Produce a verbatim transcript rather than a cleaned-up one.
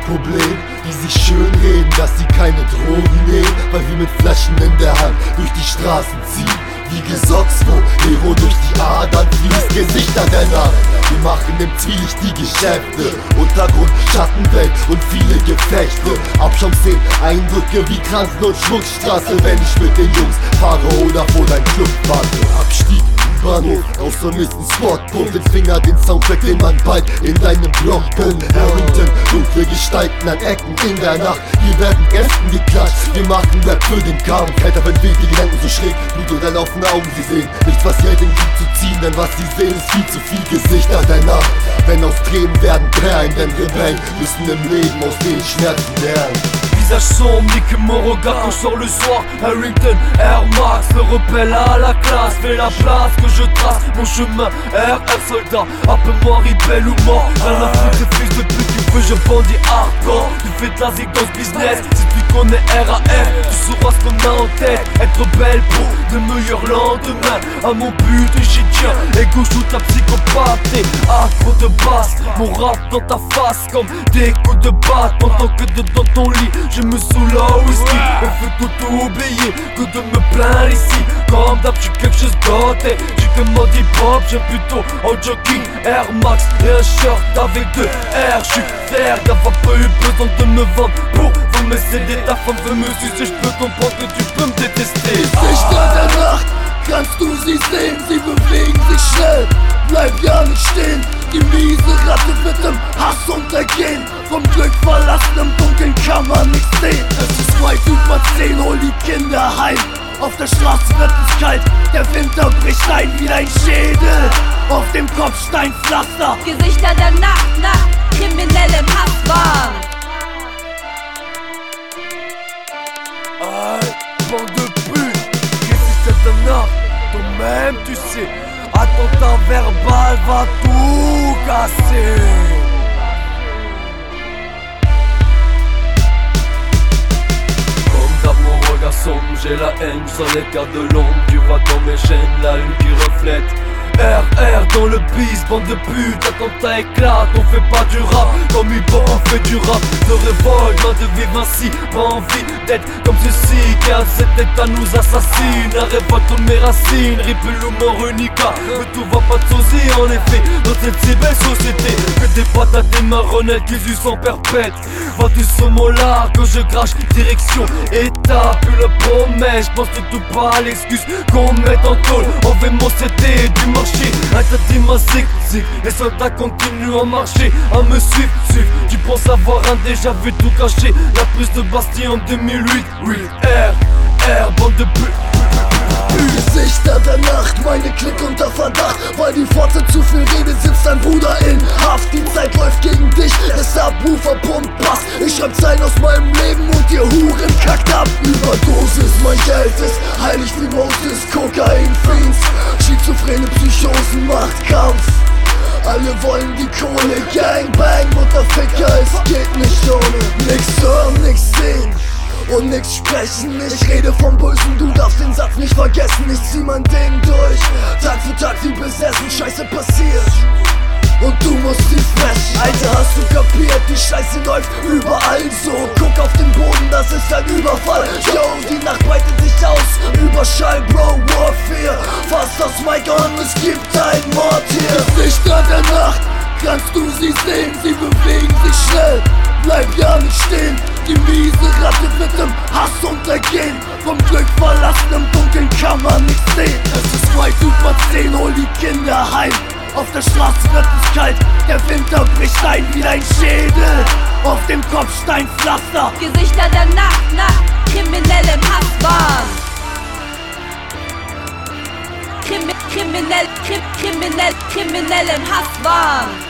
Problem, die sich schön reden, dass sie keine Drogen nehmen, weil wir mit Flaschen in der Hand durch die Straßen ziehen. Wie Gesocks, wo Hero durch die Adern fließt, Gesichter der Nacht. Wir machen im Zwielicht die Geschäfte, Untergrund, Schattenwelt und viele Gefechte. Abschaumsszenen, Eindrücke wie Kranken- und Schmutzstraße, wenn ich mit den Jungs fahre oder vor dein Club warte. Abstieg, Bahnhof, außer Mist ein Spotpunkt, den Finger, den Soundtrack, den man bald in deinem Blog pumpt. Harrington, dunkle Gestalten an Ecken in der Nacht, hier werden Gästen geklatscht, wir machen Rap für den Kampf. Kälter verweht die Gedanken so schräg, Blut oder laufende Augen, sie sehen nichts, was hier den Krieg zu ziehen, denn was sie sehen ist viel zu viel Gesichter der Nacht. Wenn aus Tränen werden Perlen, denn Rebellen müssen im Leben aus den Schmerzen lernen. Visage sombre, nique mon regard quand je sors le soir. Harrington, Air Max, le rebelle à la classe. Fais la place que je trace, mon chemin R R soldat. Appelle-moi rebelle ou mort, rien à foutre des fils de pute. Tu veux je bandis hardcore, tu fais de la zig dans ce business. Si tu connais R A F, tu sauras ce qu'on a en tête. Être belle pour de meilleurs lendemains. À mon but j'y tiens, égo shoot la psychopathe. Accro de basse, mon rap dans ta face comme des coups de batte. Pendant que dedans ton lit je me saoule au whisky, on fait tout oublier que de me plaindre ici. Comme d'hab, j'suis quelque chose d'autre. J'suis que mode hip-hop, j'aime plutôt en jogging, Air Max et un shirt avec deux R. J'suis fier d'avoir pas eu besoin de me vendre pour vendre mes C D. Ta femme veut me sucer, j'peux comprendre que tu peux me détester. Lichter der Nacht, kannst du sie sehen, sie bewegen sich schnell, bleib ja nicht stehen. Die miese Ratte wird im Hass untergehen. Vom Glück verlassen, im Dunkeln kann man nichts sehen. Es ist weit über zehn, hol die Kinder heim. Auf der Straße wird es kalt, der Winter bricht ein wie dein Schädel. Auf dem Kopf Steinpflaster. Gesichter der Nacht, Nacht, kriminell im Hasswahn. Aïe, bande de pute, Gesichter der Nacht, toi-même tu sais. Attentat verbal va tout casser. Comme d'hab mon regard sombre, j'ai la haine, je sens l'écart de l'ombre. Tu vois dans mes chaînes la lune qui reflète R R dans le bis, bande de putes, attentat éclate. On fait pas du rap, comme hip-hop on fait du rap de révolte, loin de vivre ainsi, pas envie d'être comme ceci. Car cet état nous assassine, la révolte de mes racines. Ripple ou mort unica, mais tout va pas de sosie en effet. Dans cette si belle société, que des patates et marronnettes qui usent en perpète. Vois-tu ce mot-là, que je crache, direction état. Plus la promesse, j'pense tout pas à l'excuse qu'on met en tôle. On veut mon C D du marché. Interdit ma zig zig, les soldats continuent à marcher, à me suivre, suivre. Tu penses avoir un déjà vu tout caché. La prise de Bastille en deux mille huit, oui, R, R, bande de pute. Gesichter der Nacht, meine Clique unter Verdacht. Weil die Forze zu viel redet, sitzt dein Bruder in Haft. Die Zeit läuft gegen dich, der Subwoofer pumpt Bass. Ich schreib Zeilen aus meinem Leben und ihr Huren kackt ab. Überdosis, mein Geld ist heilig wie Moses, Kokain-Fiends. Schizophrene Psychosen, Machtkampf. Alle wollen die Kohle, Gangbang, Mutterficker, es geht nicht ohne. Nix hören, nix sehen und nix sprechen. Ich rede vom Bösen, du darfst den Satz nicht vergessen. Ich zieh mein Ding durch, Tag für Tag wie besessen. Scheiße passiert und du musst sie fressen. Alter, hast du kapiert, die Scheiße läuft überall so. Guck auf den Boden, das ist ein Überfall. Yo, die Nacht breitet sich aus, Überschall, Bro, Warfare. Fass das Mic an, es gibt einen Mord hier. Gesichter der Nacht, kannst du sie sehen, sie bewegen sich schnell, bleib ja nicht stehen. Die miese Ratte wird im Hass untergehen. Vom Glück verlassen, im Dunkeln kann man nichts sehen. Es ist weit über zehn, hol die Kinder heim. Auf der Straße wird es kalt, der Winter bricht ein wie dein Schädel. Auf dem Kopf Steinpflaster. Gesichter der Nacht, Nacht, kriminell im Hasswahn. Krimi kriminell, krim kriminell, kriminell im Hasswahn.